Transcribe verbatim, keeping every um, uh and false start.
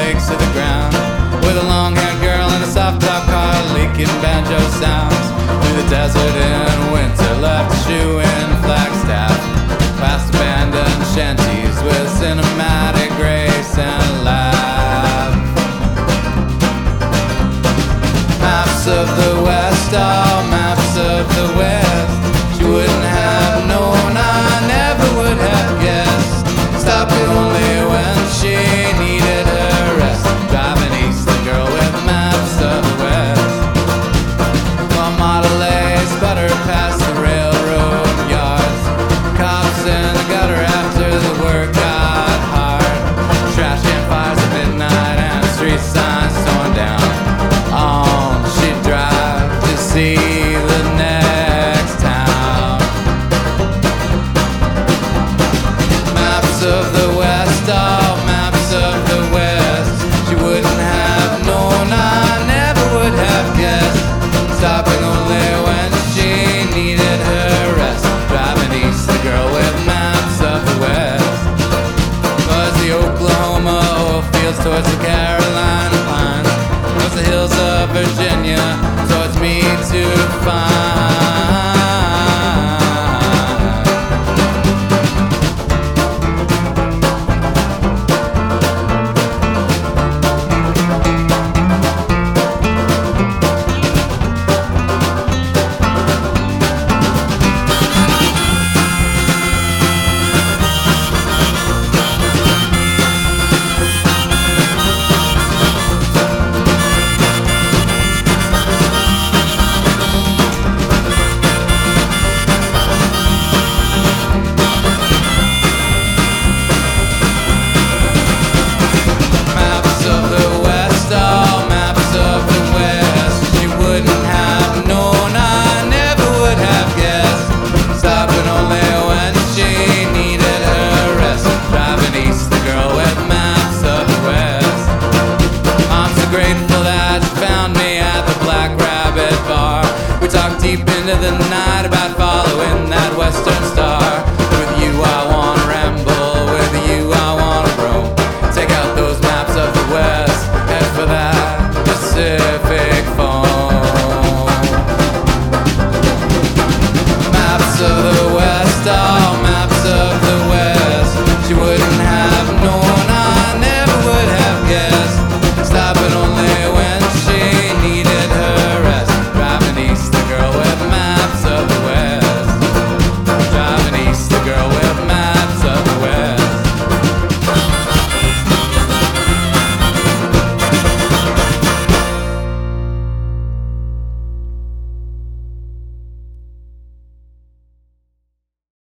lakes to the ground, with a long-haired girl in a soft top car, leaking banjo sounds through the desert in winter. Left a shoe in Flagstaff, past abandoned shanties with cinematic grace and laugh. Maps of the West, all maps of the West. She wouldn't have known, I never would have guessed. Stopping only when she needed her rest. Driving east, the girl with maps of the West. While Model A's butter past the railroad yards. Cops in the gutter after the work got hard. Trash can fires at midnight and street signs torn down. On she'd drive to see the next town. Maps of the West, all maps of the West. She wouldn't have known, I never would have guessed. Stopping only when she needed her rest. Driving east, the girl with maps of the West. Was the Oklahoma oil fields towards the cat.